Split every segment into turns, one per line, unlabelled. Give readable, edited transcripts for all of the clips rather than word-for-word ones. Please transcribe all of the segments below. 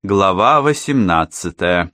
Глава 18.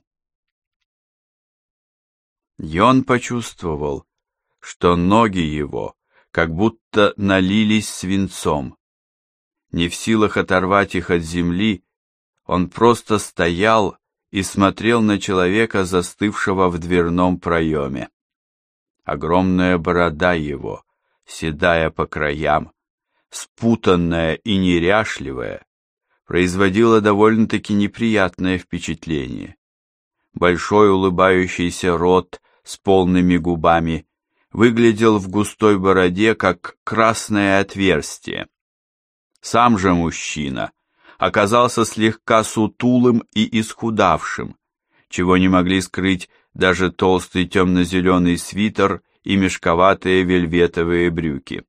Йон почувствовал, что ноги его как будто налились свинцом. Не в силах оторвать их от земли, он просто стоял и смотрел на человека, застывшего в дверном проеме. Огромная борода его, седая по краям, спутанная и неряшливая, производила довольно-таки неприятное впечатление. Большой улыбающийся рот с полными губами выглядел в густой бороде как красное отверстие. Сам же мужчина оказался слегка сутулым и исхудавшим, чего не могли скрыть даже толстый темно-зеленый свитер и мешковатые вельветовые брюки.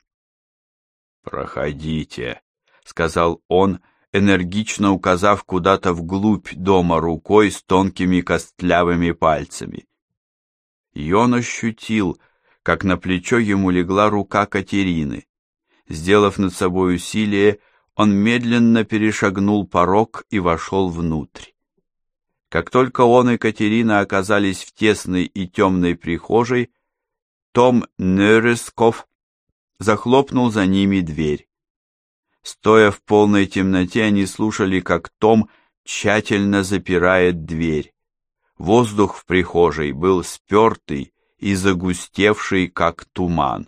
«Проходите», — сказал он, энергично указав куда-то вглубь дома рукой с тонкими костлявыми пальцами. Йон ощутил, как на плечо ему легла рука Катерины. Сделав над собой усилие, он медленно перешагнул порог и вошел внутрь. Как только он и Катерина оказались в тесной и темной прихожей, Том Нересков захлопнул за ними дверь. Стоя в полной темноте, они слушали, как Том тщательно запирает дверь. Воздух в прихожей был спертый и загустевший, как туман.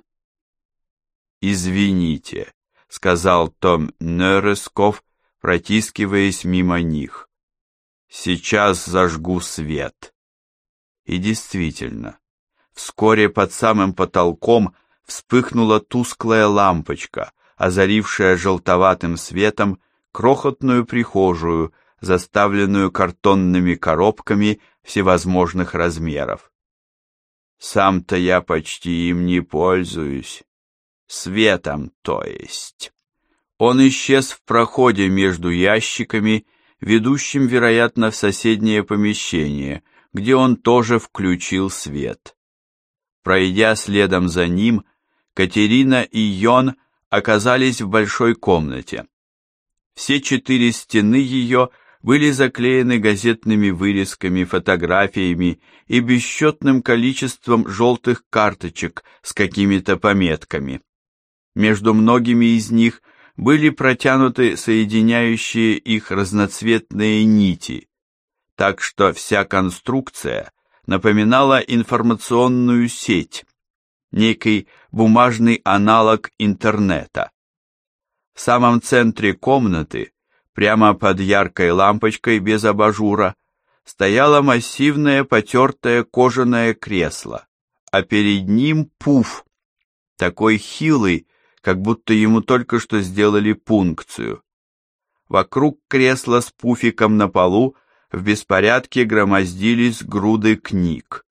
«Извините», — сказал Том Нересков, протискиваясь мимо них. «Сейчас зажгу свет». И действительно, вскоре под самым потолком вспыхнула тусклая лампочка, озарившая желтоватым светом крохотную прихожую, заставленную картонными коробками всевозможных размеров. Сам-то я почти им не пользуюсь. Светом, то есть. Он исчез в проходе между ящиками, ведущим, вероятно, в соседнее помещение, где он тоже включил свет. Пройдя следом за ним, Катерина и Йон оказались в большой комнате. Все 4 стены ее были заклеены газетными вырезками, фотографиями и бесчетным количеством желтых карточек с какими-то пометками. Между многими из них были протянуты соединяющие их разноцветные нити, так что вся конструкция напоминала информационную сеть, некий бумажный аналог интернета. В самом центре комнаты, прямо под яркой лампочкой без абажура, стояло массивное потертое кожаное кресло, а перед ним пуф, такой хилый, как будто ему только что сделали пункцию. Вокруг кресла с пуфиком на полу в беспорядке громоздились груды книг.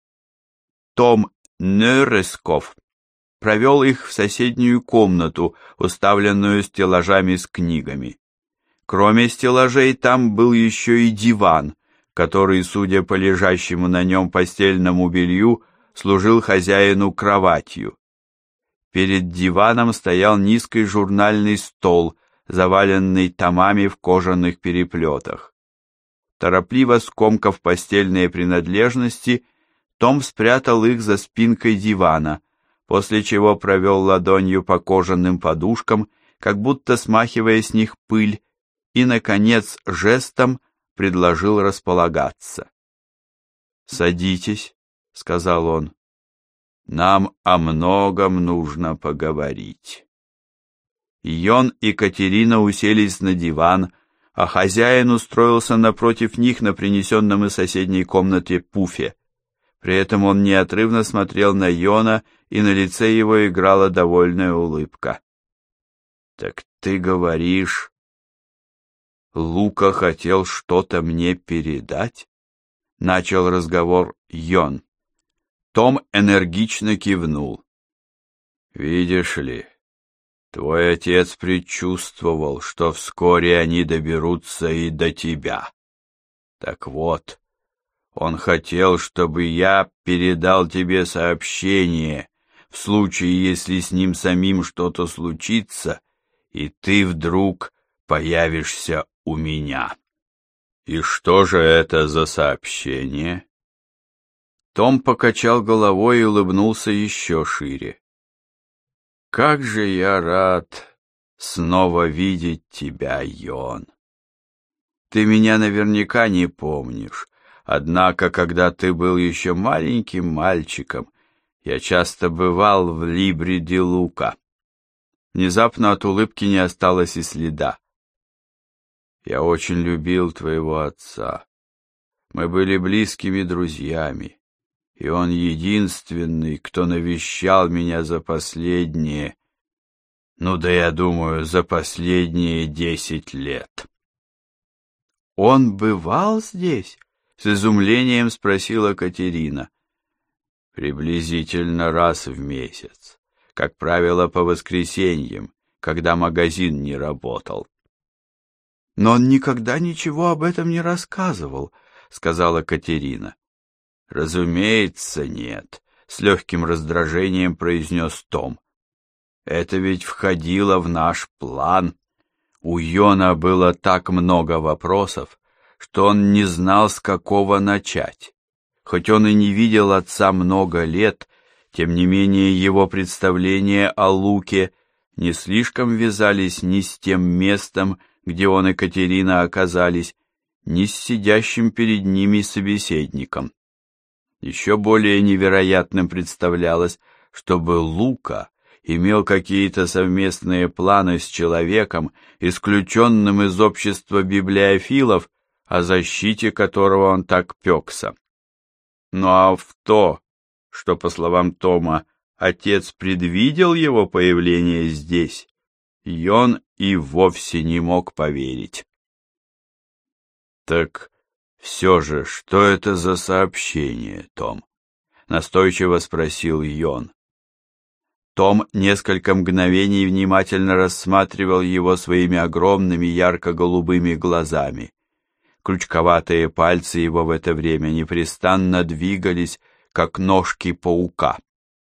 Том Нересков провел их в соседнюю комнату, уставленную стеллажами с книгами. Кроме стеллажей, там был еще и диван, который, судя по лежащему на нем постельному белью, служил хозяину кроватью. Перед диваном стоял низкий журнальный стол, заваленный томами в кожаных переплетах. Торопливо скомкав постельные принадлежности, Том спрятал их за спинкой дивана, после чего провел ладонью по кожаным подушкам, как будто смахивая с них пыль, и, наконец, жестом предложил располагаться. «Садитесь», — сказал он, — «нам о многом нужно поговорить». Йон и Катерина уселись на диван, а хозяин устроился напротив них на принесенном из соседней комнаты пуфе. При этом он неотрывно смотрел на Йона, и на лице его играла довольная улыбка. «Так ты говоришь, Лука хотел что-то мне передать?» — начал разговор Йон. Том энергично кивнул. «Видишь ли, твой отец предчувствовал, что вскоре они доберутся и до тебя. Так вот, он хотел, чтобы я передал тебе сообщение, в случае, если с ним самим что-то случится, и ты вдруг появишься у меня. И что же это за сообщение? Том покачал головой и улыбнулся еще шире. Как же я рад снова видеть тебя, Йон. Ты меня наверняка не помнишь, однако, когда ты был еще маленьким мальчиком, я часто бывал в Либри-ди-Лука. Внезапно от улыбки не осталось и следа. Я очень любил твоего отца. Мы были близкими друзьями, и он единственный, кто навещал меня за последние, я думаю, за последние 10 лет. Он бывал здесь? С изумлением спросила Катерина. Приблизительно раз в месяц, как правило, по воскресеньям, когда магазин не работал. Но он никогда ничего об этом не рассказывал, сказала Катерина. Разумеется, нет, с легким раздражением произнес Том. Это ведь входило в наш план. У Йона было так много вопросов, что он не знал, с какого начать. Хоть он и не видел отца много лет, тем не менее его представления о Луке не слишком вязались ни с тем местом, где он и Катерина оказались, ни с сидящим перед ними собеседником. Еще более невероятным представлялось, чтобы Лука имел какие-то совместные планы с человеком, исключенным из общества библиофилов, о защите которого он так пекся. Ну а в то, что, по словам Тома, отец предвидел его появление здесь, Йон и вовсе не мог поверить. «Так все же, что это за сообщение, Том?» — настойчиво спросил Йон. Том несколько мгновений внимательно рассматривал его своими огромными ярко-голубыми глазами. Крючковатые пальцы его в это время непрестанно двигались, как ножки паука.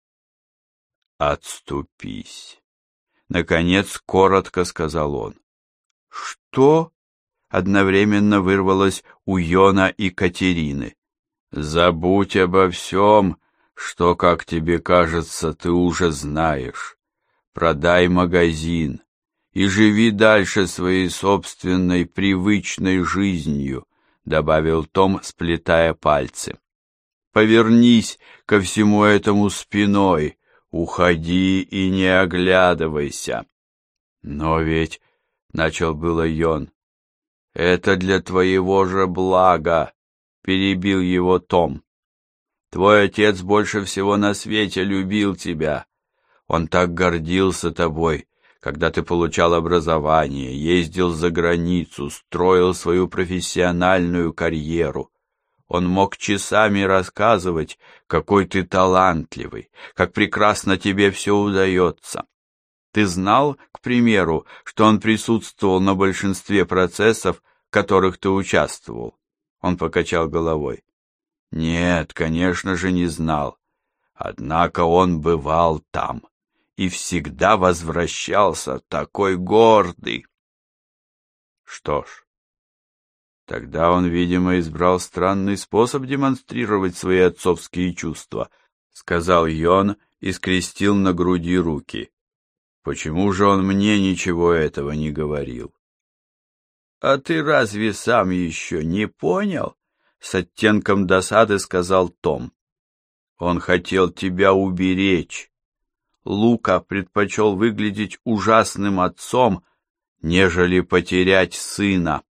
«Отступись!» — наконец коротко сказал он. «Что?» — одновременно вырвалось у Йона и Катерины. «Забудь обо всем, что, как тебе кажется, ты уже знаешь. Продай магазин и живи дальше своей собственной привычной жизнью», — добавил Том, сплетая пальцы. «Повернись ко всему этому спиной, уходи и не оглядывайся». «Но ведь...» — начал было Йон. «Это для твоего же блага», — перебил его Том. «Твой отец больше всего на свете любил тебя. Он так гордился тобой, когда ты получал образование, ездил за границу, строил свою профессиональную карьеру. Он мог часами рассказывать, какой ты талантливый, как прекрасно тебе все удается. Ты знал, к примеру, что он присутствовал на большинстве процессов, в которых ты участвовал?» Он покачал головой. «Нет, конечно же, не знал. Однако он бывал там и всегда возвращался такой гордый». «Что ж, тогда он, видимо, избрал странный способ демонстрировать свои отцовские чувства», — сказал Йон и скрестил на груди руки. «Почему же он мне ничего этого не говорил?» «А ты разве сам еще не понял?» — с оттенком досады сказал Том. «Он хотел тебя уберечь. Лука предпочел выглядеть ужасным отцом, нежели потерять сына».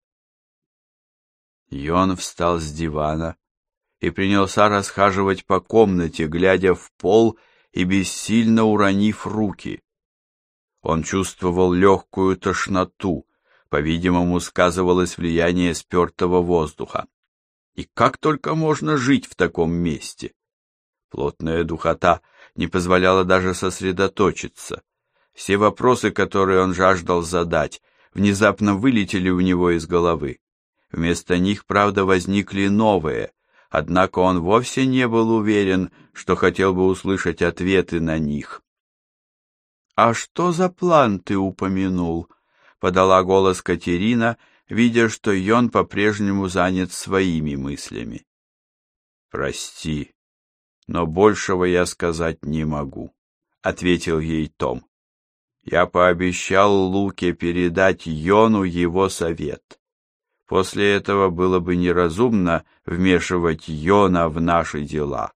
Йон встал с дивана и принялся расхаживать по комнате, глядя в пол и бессильно уронив руки. Он чувствовал легкую тошноту, по-видимому, сказывалось влияние спертого воздуха. И как только можно жить в таком месте? Плотная духота не позволяла даже сосредоточиться. Все вопросы, которые он жаждал задать, внезапно вылетели у него из головы. Вместо них, правда, возникли новые, однако он вовсе не был уверен, что хотел бы услышать ответы на них. «А что за план ты упомянул?» — подала голос Катерина, видя, что Йон по-прежнему занят своими мыслями. «Прости, но большего я сказать не могу», — ответил ей Том. «Я пообещал Луке передать Йону его совет. После этого было бы неразумно вмешивать Йона в наши дела».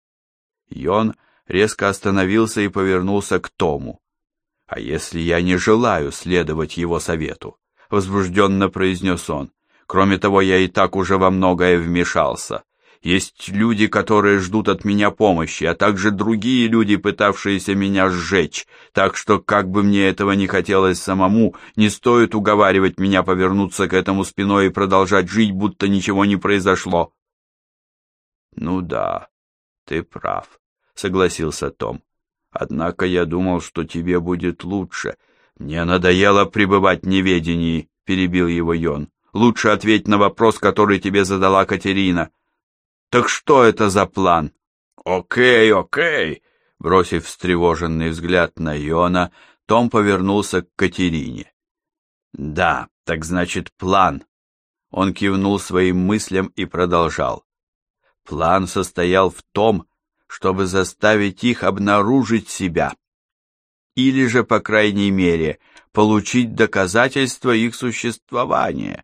Йон резко остановился и повернулся к Тому. «А если я не желаю следовать его совету?» — возбужденно произнес он. «Кроме того, я и так уже во многое вмешался. Есть люди, которые ждут от меня помощи, а также другие люди, пытавшиеся меня сжечь, так что, как бы мне этого не хотелось самому, не стоит уговаривать меня повернуться к этому спиной и продолжать жить, будто ничего не произошло». «Ну да, ты прав», — согласился Том. «Однако я думал, что тебе будет лучше». «Мне надоело пребывать в неведении», — перебил его Йон. «Лучше ответь на вопрос, который тебе задала Катерина». «Так что это за план?» «Окей», — бросив встревоженный взгляд на Йона, Том повернулся к Катерине. «Да, так значит план». Он кивнул своим мыслям и продолжал. «План состоял в том, чтобы заставить их обнаружить себя. Или же, по крайней мере, получить доказательства их существования».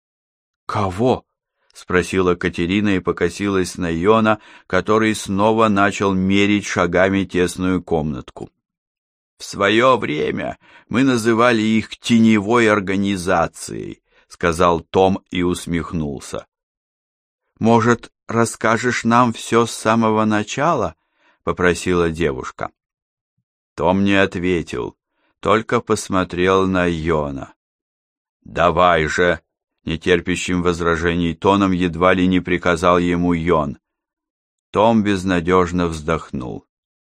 «Кого?» — спросила Катерина и покосилась на Йона, который снова начал мерить шагами тесную комнатку. «В свое время мы называли их теневой организацией», — сказал Том и усмехнулся. «Может, расскажешь нам все с самого начала?» — попросила девушка. Том не ответил, только посмотрел на Йона. «Давай же!» — нетерпящим возражений тоном едва ли не приказал ему Йон. Том безнадежно вздохнул.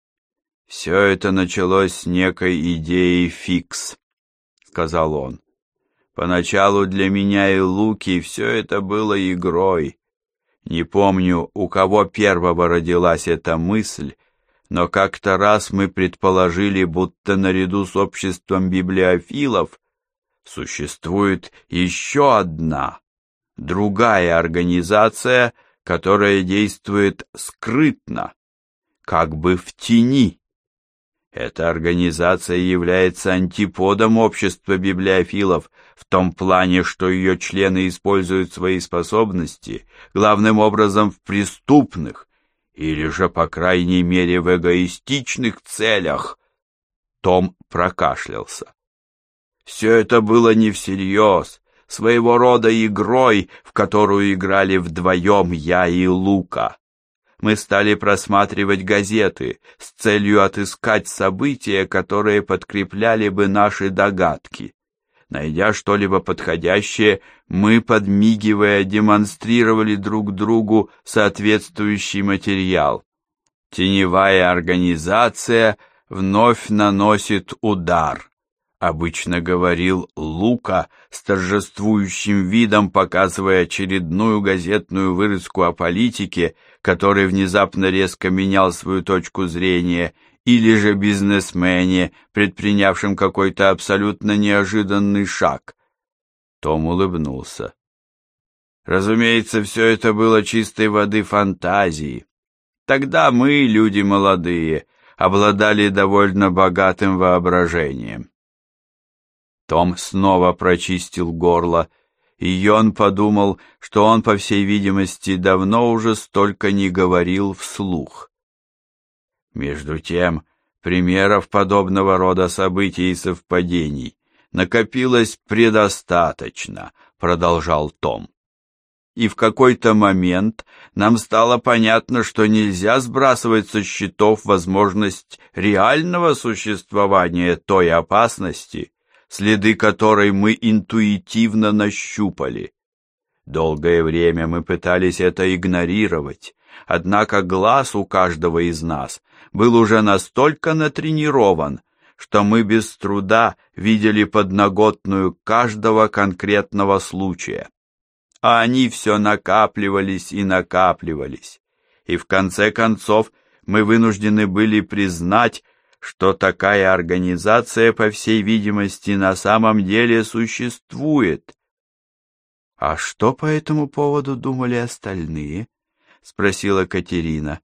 «Все это началось с некой идеи фикс», — сказал он. «Поначалу для меня и Луки все это было игрой. Не помню, у кого первого родилась эта мысль, но как-то раз мы предположили, будто наряду с обществом библиофилов существует еще одна, другая организация, которая действует скрытно, как бы в тени. Эта организация является антиподом общества библиофилов в том плане, что ее члены используют свои способности главным образом в преступных или же, по крайней мере, в эгоистичных целях. Том прокашлялся. Все это было не всерьез, своего рода игрой, в которую играли вдвоем я и Лука. Мы стали просматривать газеты с целью отыскать события, которые подкрепляли бы наши догадки. Найдя что-либо подходящее, мы, подмигивая, демонстрировали друг другу соответствующий материал. Теневая организация вновь наносит удар, обычно говорил Лука с торжествующим видом, показывая очередную газетную вырезку о политике, который внезапно резко менял свою точку зрения, или же бизнесмене, предпринявшем какой-то абсолютно неожиданный шаг. Том улыбнулся. Разумеется, все это было чистой воды фантазией. Тогда мы, люди молодые, обладали довольно богатым воображением. Том снова прочистил горло, и Йон подумал, что он, по всей видимости, давно уже столько не говорил вслух. Между тем, примеров подобного рода событий и совпадений накопилось предостаточно, продолжал Том. И в какой-то момент нам стало понятно, что нельзя сбрасывать со счетов возможность реального существования той опасности, следы которой мы интуитивно нащупали. Долгое время мы пытались это игнорировать, однако глаз у каждого из нас был уже настолько натренирован, что мы без труда видели подноготную каждого конкретного случая. А они все накапливались и накапливались, и в конце концов мы вынуждены были признать, что такая организация, по всей видимости, на самом деле существует. «А что по этому поводу думали остальные?» — спросила Катерина.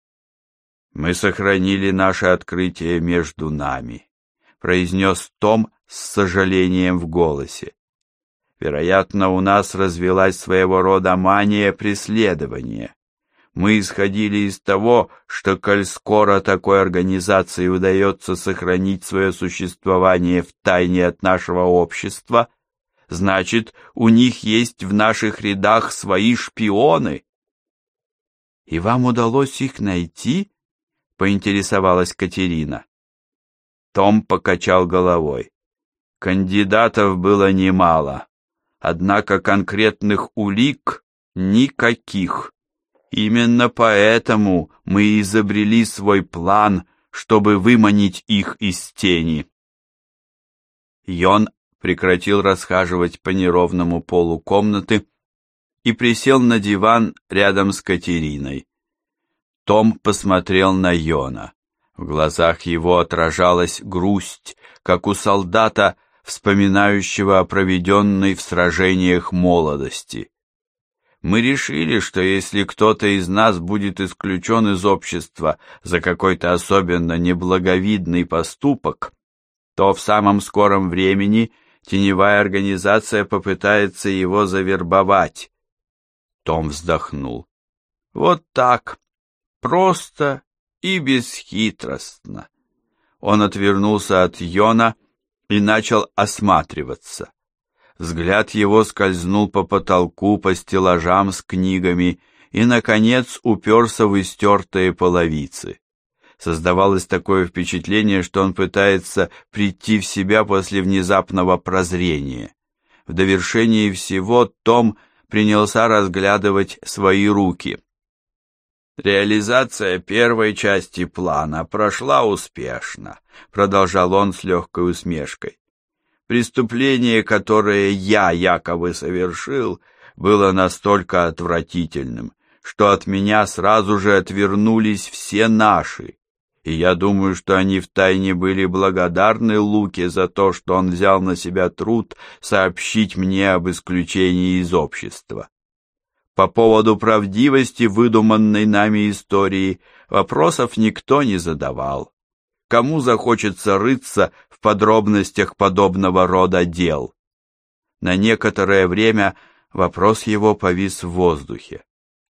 «Мы сохранили наше открытие между нами», — произнес Том с сожалением в голосе. «Вероятно, у нас развилась своего рода мания преследования. Мы исходили из того, что, коль скоро такой организации удается сохранить свое существование в тайне от нашего общества, значит, у них есть в наших рядах свои шпионы». «И вам удалось их найти?» — поинтересовалась Катерина. Том покачал головой. «Кандидатов было немало, однако конкретных улик никаких. Именно поэтому мы изобрели свой план, чтобы выманить их из тени». Йон прекратил расхаживать по неровному полу комнаты и присел на диван рядом с Катериной. Том посмотрел на Йона. В глазах его отражалась грусть, как у солдата, вспоминающего о проведенной в сражениях молодости. «Мы решили, что если кто-то из нас будет исключен из общества за какой-то особенно неблаговидный поступок, то в самом скором времени теневая организация попытается его завербовать». Том вздохнул. «Вот так, просто и бесхитростно». Он отвернулся от Йона и начал осматриваться. Взгляд его скользнул по потолку, по стеллажам с книгами и, наконец, уперся в истертые половицы. Создавалось такое впечатление, что он пытается прийти в себя после внезапного прозрения. В довершении всего Том принялся разглядывать свои руки. «Реализация первой части плана прошла успешно», — продолжал он с легкой усмешкой. «Преступление, которое я якобы совершил, было настолько отвратительным, что от меня сразу же отвернулись все наши, и я думаю, что они втайне были благодарны Луке за то, что он взял на себя труд сообщить мне об исключении из общества. По поводу правдивости выдуманной нами истории вопросов никто не задавал. Кому захочется рыться в подробностях подобного рода дел?» На некоторое время вопрос его повис в воздухе.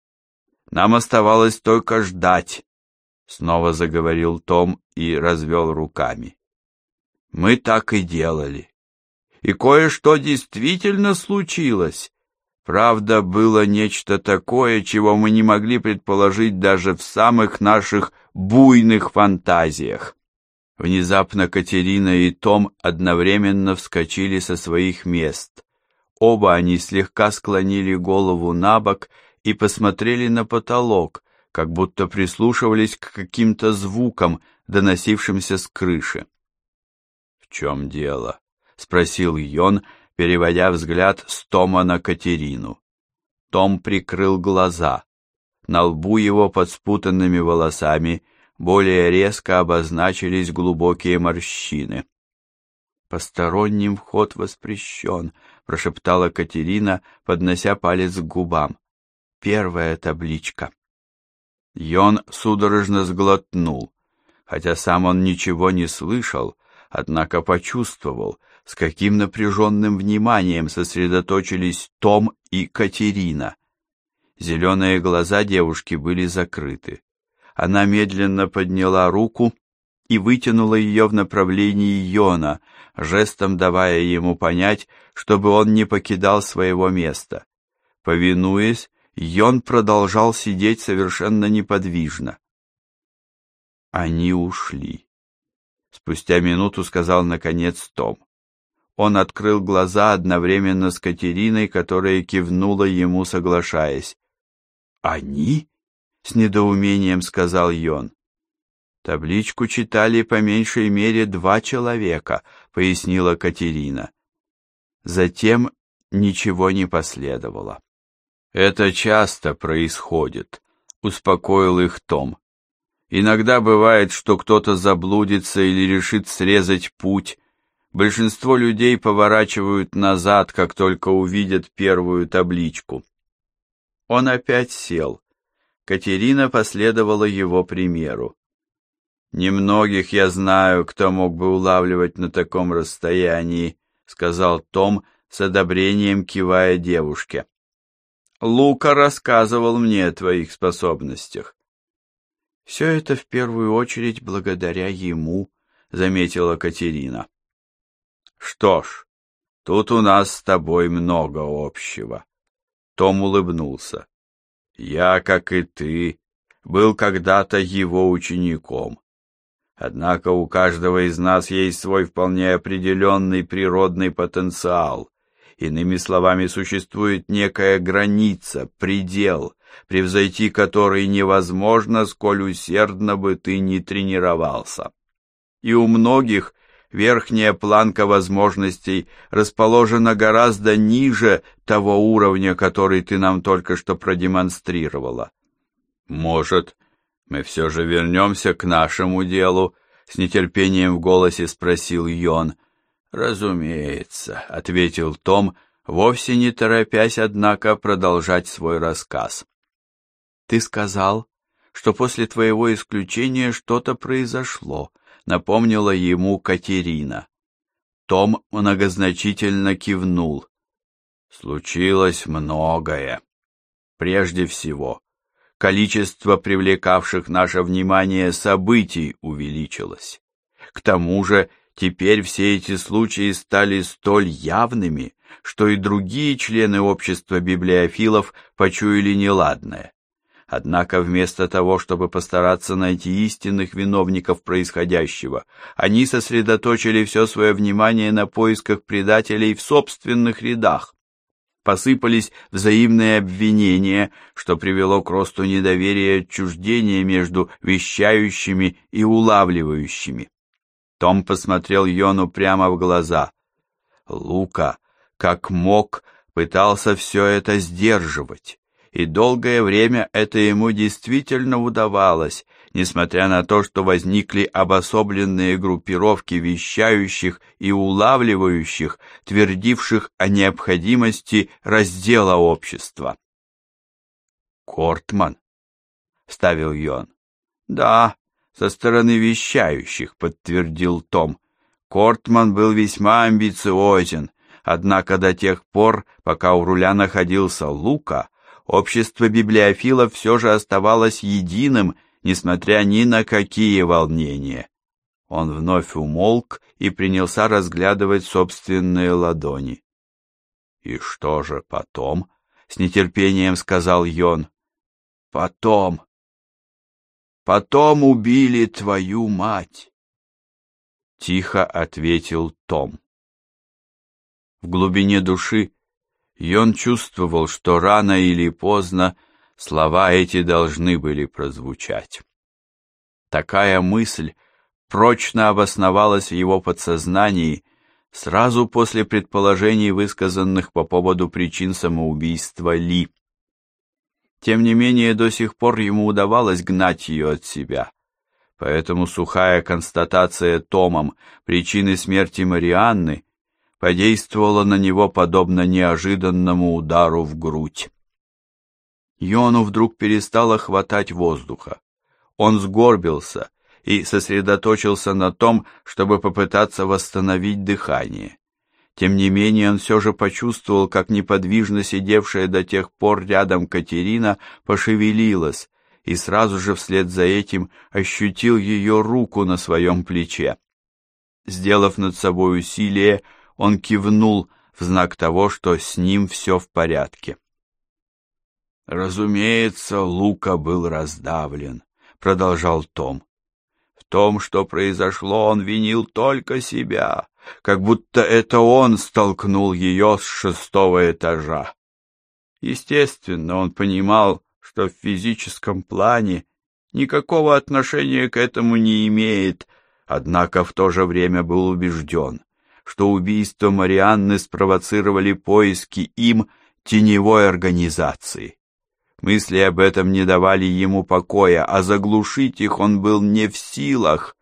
«Нам оставалось только ждать», — снова заговорил Том и развел руками. «Мы так и делали. И кое-что действительно случилось. Правда, было нечто такое, чего мы не могли предположить даже в самых наших буйных фантазиях». Внезапно Катерина и Том одновременно вскочили со своих мест. Оба они слегка склонили голову набок и посмотрели на потолок, как будто прислушивались к каким-то звукам, доносившимся с крыши. «В чем дело?» — спросил Йон, переводя взгляд с Тома на Катерину. Том прикрыл глаза. На лбу его под спутанными волосами более резко обозначились глубокие морщины. «Посторонним вход воспрещен», — прошептала Катерина, поднося палец к губам. «Первая табличка». Йон судорожно сглотнул. Хотя сам он ничего не слышал, однако почувствовал, с каким напряженным вниманием сосредоточились Том и Катерина. Зеленые глаза девушки были закрыты. Она медленно подняла руку и вытянула ее в направлении Йона, жестом давая ему понять, чтобы он не покидал своего места. Повинуясь, Йон продолжал сидеть совершенно неподвижно. «Они ушли», — спустя минуту сказал наконец Том. Он открыл глаза одновременно с Катериной, которая кивнула ему, соглашаясь. «Они?» — с недоумением сказал Йон. «Табличку читали по меньшей мере 2 человека», — пояснила Катерина. Затем ничего не последовало. «Это часто происходит», — успокоил их Том. «Иногда бывает, что кто-то заблудится или решит срезать путь. Большинство людей поворачивают назад, как только увидят первую табличку. Он опять сел. Катерина последовала его примеру. «Немногих я знаю, кто мог бы улавливать на таком расстоянии», — сказал Том, с одобрением кивая девушке. «Лука рассказывал мне о твоих способностях». «Все это в первую очередь благодаря ему», — заметила Катерина. «Что ж, тут у нас с тобой много общего». Том улыбнулся. «Я, как и ты, был когда-то его учеником. Однако у каждого из нас есть свой вполне определенный природный потенциал. Иными словами, существует некая граница, предел, превзойти который невозможно, сколь усердно бы ты ни тренировался. И у многих верхняя планка возможностей расположена гораздо ниже того уровня, который ты нам только что продемонстрировала. Может, мы все же вернемся к нашему делу? С нетерпением в голосе спросил Йон. Разумеется, ответил Том, вовсе не торопясь, однако, продолжать свой рассказ. Ты сказал, что после твоего исключения что-то произошло, напомнила ему Катерина. Том многозначительно кивнул. Случилось многое. Прежде всего, количество привлекавших наше внимание событий увеличилось. К тому же, теперь все эти случаи стали столь явными, что и другие члены общества библиофилов почуяли неладное. Однако вместо того, чтобы постараться найти истинных виновников происходящего, они сосредоточили все свое внимание на поисках предателей в собственных рядах. Посыпались взаимные обвинения, что привело к росту недоверия и отчуждения между вещающими и улавливающими. Том посмотрел Йону прямо в глаза. Лука, как мог, пытался все это сдерживать, и долгое время это ему действительно удавалось, несмотря на то, что возникли обособленные группировки вещающих и улавливающих, твердивших о необходимости раздела общества. «Кортман», — вставил Йон. «Да, со стороны вещающих», — подтвердил Том. «Кортман был весьма амбициозен, однако до тех пор, пока у руля находился Лука, общество библиофилов все же оставалось единым, несмотря ни на какие волнения». Он вновь умолк и принялся разглядывать собственные ладони. «И что же потом?» — с нетерпением сказал Йон. «Потом убили твою мать», — тихо ответил Том. В глубине души Йон чувствовал, что рано или поздно слова эти должны были прозвучать. Такая мысль прочно обосновалась в его подсознании сразу после предположений, высказанных по поводу причин самоубийства Ли. Тем не менее, до сих пор ему удавалось гнать ее от себя, поэтому сухая констатация Томом причины смерти Марианны подействовала на него подобно неожиданному удару в грудь. Йону вдруг перестало хватать воздуха. Он сгорбился и сосредоточился на том, чтобы попытаться восстановить дыхание. Тем не менее, он все же почувствовал, как неподвижно сидевшая до тех пор рядом Катерина пошевелилась, и сразу же вслед за этим ощутил ее руку на своем плече. Сделав над собой усилие, он кивнул в знак того, что с ним все в порядке. «Разумеется, Лука был раздавлен», — продолжал Том. «В том, что произошло, он винил только себя, как будто это он столкнул ее с 6-го этажа. Естественно, он понимал, что в физическом плане никакого отношения к этому не имеет, однако в то же время был убежден, что убийство Марианны спровоцировали поиски им теневой организации. Мысли об этом не давали ему покоя, а заглушить их он был не в силах.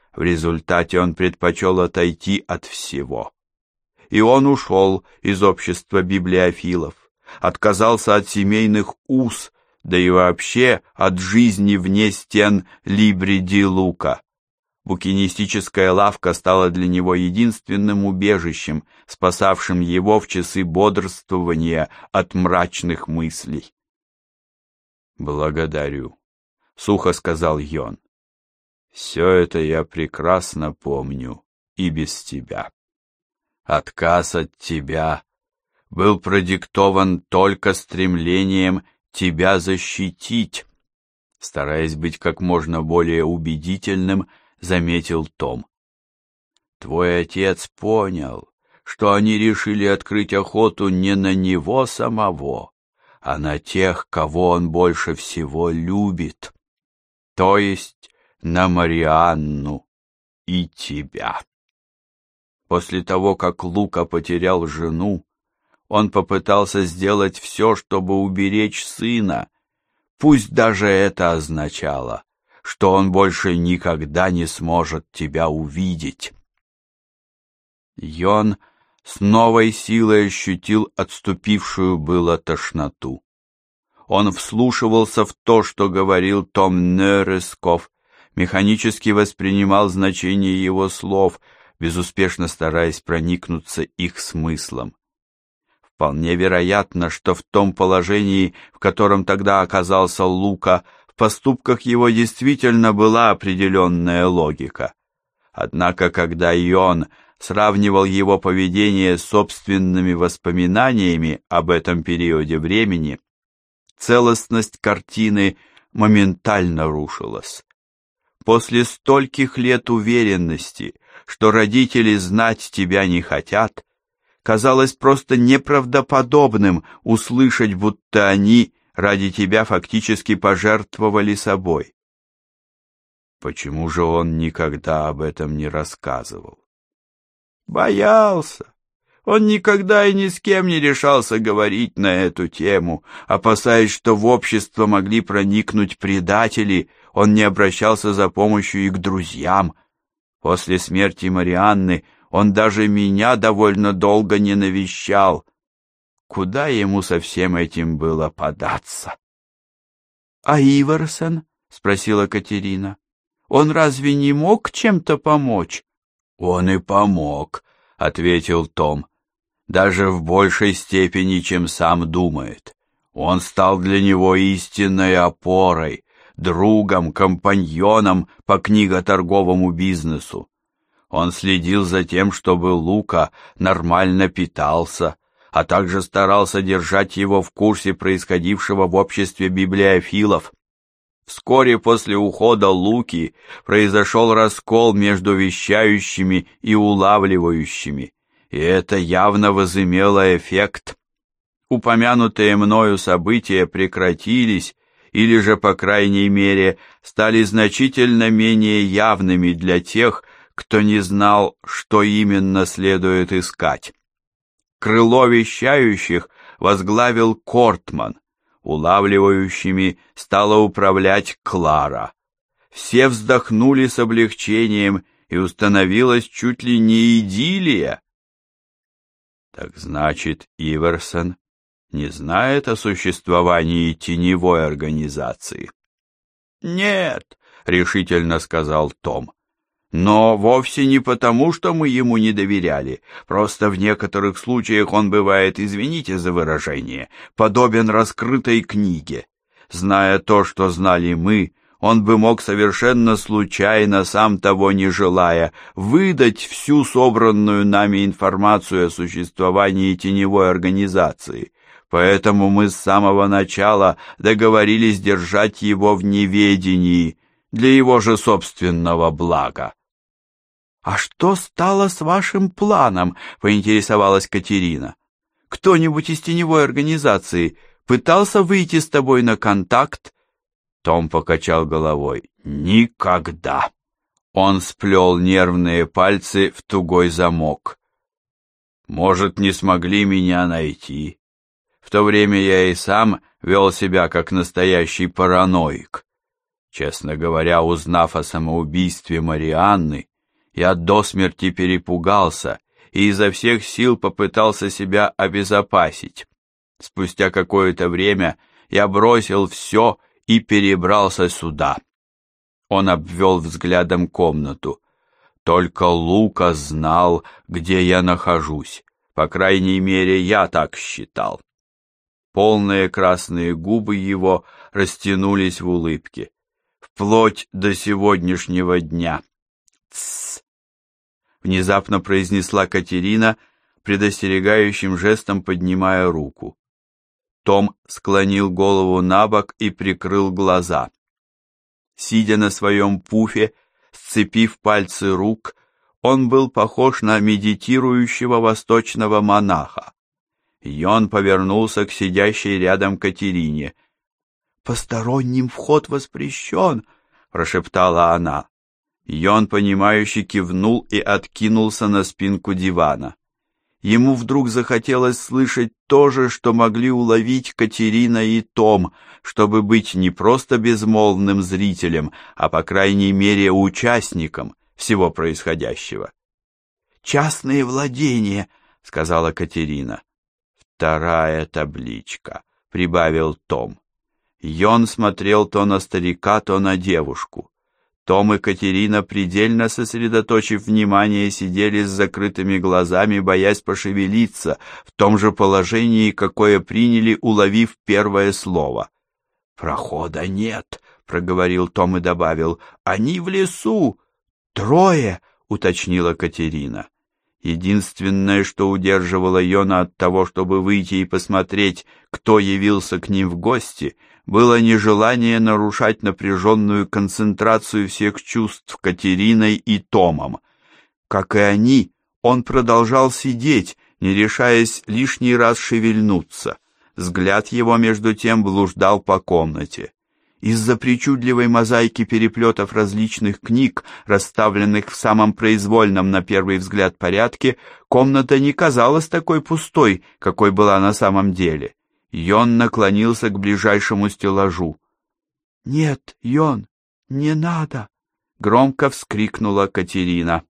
В результате он предпочел отойти от всего. И он ушел из общества библиофилов, отказался от семейных уз, да и вообще от жизни вне стен Либри ди Лука. Букинистическая лавка стала для него единственным убежищем, спасавшим его в часы бодрствования от мрачных мыслей. «Благодарю», — сухо сказал Йон. «Все это я прекрасно помню и без тебя. Отказ от тебя был продиктован только стремлением тебя защитить», стараясь быть как можно более убедительным, заметил Том. «Твой отец понял, что они решили открыть охоту не на него самого, а на тех, кого он больше всего любит, то есть на Марианну и тебя. После того, как Лука потерял жену, он попытался сделать все, чтобы уберечь сына, пусть даже это означало, что он больше никогда не сможет тебя увидеть». Йон с новой силой ощутил отступившую было тошноту. Он вслушивался в то, что говорил Том Нересков, механически воспринимал значение его слов, безуспешно стараясь проникнуться их смыслом. Вполне вероятно, что в том положении, в котором тогда оказался Лука, в поступках его действительно была определенная логика. Однако, когда Йон сравнивал его поведение с собственными воспоминаниями об этом периоде времени, целостность картины моментально рушилась. После стольких лет уверенности, что родители знать тебя не хотят, казалось просто неправдоподобным услышать, будто они ради тебя фактически пожертвовали собой. Почему же он никогда об этом не рассказывал? Боялся. Он никогда и ни с кем не решался говорить на эту тему. Опасаясь, что в общество могли проникнуть предатели, он не обращался за помощью и к друзьям. После смерти Марианны он даже меня довольно долго не навещал. Куда ему со всем этим было податься? — А Иверсон? — спросила Катерина. — Он разве не мог чем-то помочь? — Он и помог, — ответил Том. — Даже в большей степени, чем сам думает. Он стал для него истинной опорой, другом, компаньоном по книготорговому бизнесу. Он следил за тем, чтобы Лука нормально питался, а также старался держать его в курсе происходившего в обществе библиофилов. Вскоре после ухода Луки произошел раскол между вещающими и улавливающими, и это явно возымело эффект. Упомянутые мною события прекратились, или же, по крайней мере, стали значительно менее явными для тех, кто не знал, что именно следует искать. Крыло вещающих возглавил Кортман, улавливающими стала управлять Клара. Все вздохнули с облегчением, и установилась чуть ли не идиллия. Так значит, Иверсон не знает о существовании теневой организации? Нет, решительно сказал Том. Но вовсе не потому, что мы ему не доверяли. Просто в некоторых случаях он бывает, извините за выражение, подобен раскрытой книге. Зная то, что знали мы, он бы мог совершенно случайно, сам того не желая, выдать всю собранную нами информацию о существовании теневой организации. Поэтому мы с самого начала договорились держать его в неведении для его же собственного блага. «А что стало с вашим планом?» — поинтересовалась Катерина. «Кто-нибудь из теневой организации пытался выйти с тобой на контакт?» Том покачал головой. «Никогда!» Он сплел нервные пальцы в тугой замок. «Может, не смогли меня найти. В то время я и сам вел себя как настоящий параноик. Честно говоря, узнав о самоубийстве Марианны, я до смерти перепугался и изо всех сил попытался себя обезопасить. Спустя какое-то время я бросил все и перебрался сюда. Он обвел взглядом комнату. Только Лука знал, где я нахожусь. По крайней мере, я так считал. Полные красные губы его растянулись в улыбке. Вплоть до сегодняшнего дня. «Тссс!» — внезапно произнесла Катерина, предостерегающим жестом поднимая руку. Том склонил голову набок и прикрыл глаза. Сидя на своем пуфе, сцепив пальцы рук, он был похож на медитирующего восточного монаха. Йон повернулся к сидящей рядом Катерине. «Посторонним вход воспрещен», — прошептала она. Йон, понимающе кивнул и откинулся на спинку дивана. Ему вдруг захотелось слышать то же, что могли уловить Катерина и Том, чтобы быть не просто безмолвным зрителем, а по крайней мере участником всего происходящего. «Частные владения», — сказала Катерина. «Вторая табличка», — прибавил Том. Йон смотрел то на старика, то на девушку. Том и Катерина, предельно сосредоточив внимание, сидели с закрытыми глазами, боясь пошевелиться, в том же положении, какое приняли, уловив первое слово. «Прохода нет», — проговорил Том и добавил, — «они в лесу». «Трое», — уточнила Катерина. Единственное, что удерживало Йона от того, чтобы выйти и посмотреть, кто явился к ним в гости, было нежелание нарушать напряженную концентрацию всех чувств Катериной и Томом. Как и они, он продолжал сидеть, не решаясь лишний раз шевельнуться. Взгляд его, между тем, блуждал по комнате. Из-за причудливой мозаики переплетов различных книг, расставленных в самом произвольном на первый взгляд порядке, комната не казалась такой пустой, какой была на самом деле. Йон наклонился к ближайшему стеллажу. «Нет, Йон, не надо!» — громко вскрикнула Катерина.